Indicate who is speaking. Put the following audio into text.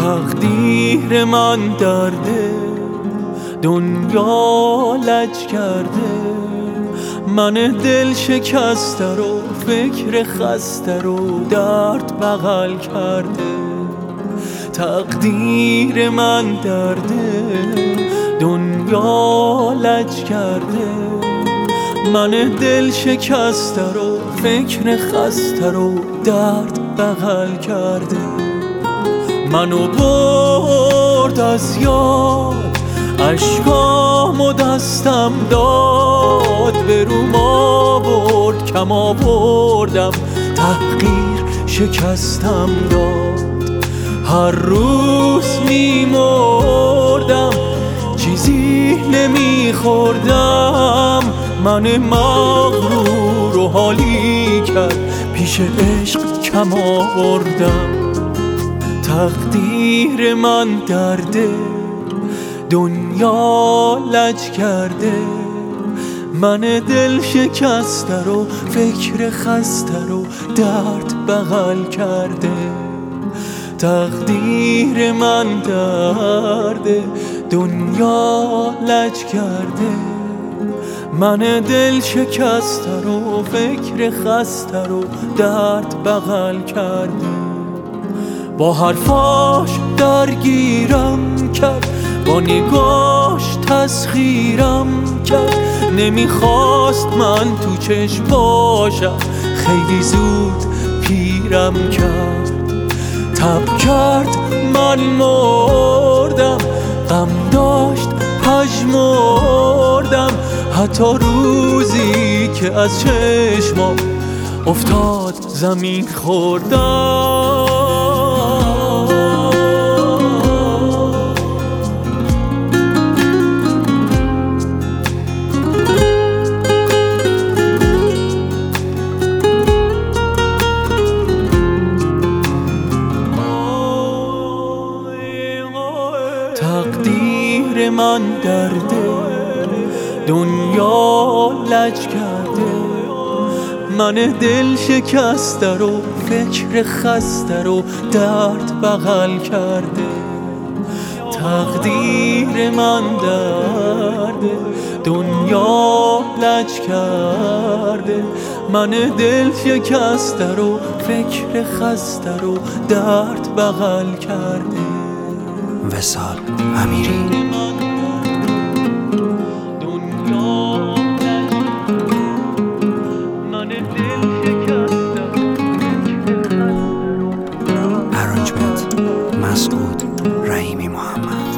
Speaker 1: تقدیر من درده، دنیا لج کرده، من دل شکسته رو فکر خسته رو درد بغل کرده. تقدیر من درده، دنیا لج کرده، من دل شکسته رو فکر خسته رو درد بغل کرده. منو برد از یاد، اشکامو دستم داد، به روم آورد کم آوردم، تحقیر شکستم داد. هر روز میمردم چیزی نمیخوردم، من مغرور و حالی کرد پیش عشق کم آوردم. تقدیر من درده، دنیا لج کرده، من دل شکسته رو فکر خسته رو درد بغل کرده. تقدیر من درده، دنیا لج کرده، من دل شکسته رو فکر خسته رو درد بغل کرده. با حرفاش درگیرم کرد، با نگاش تسخیرم کرد، نمیخواست من تو چشم باشم، خیلی زود پیرم کرد. تب کرد من مردم، غم داشت پژمردم، حتی روزی که از چشمام افتاد زمین خوردم. تقدیر من درده، دنیا لج کرده، من دل شکسته رو فکر خسته رو درد بغل کرده. تقدیر من درده، دنیا لج کرده، من دل شکسته رو فکر خسته رو درد بغل کرده.
Speaker 2: وصال امیری. ارانجمنت مسعود رحیمی محمد.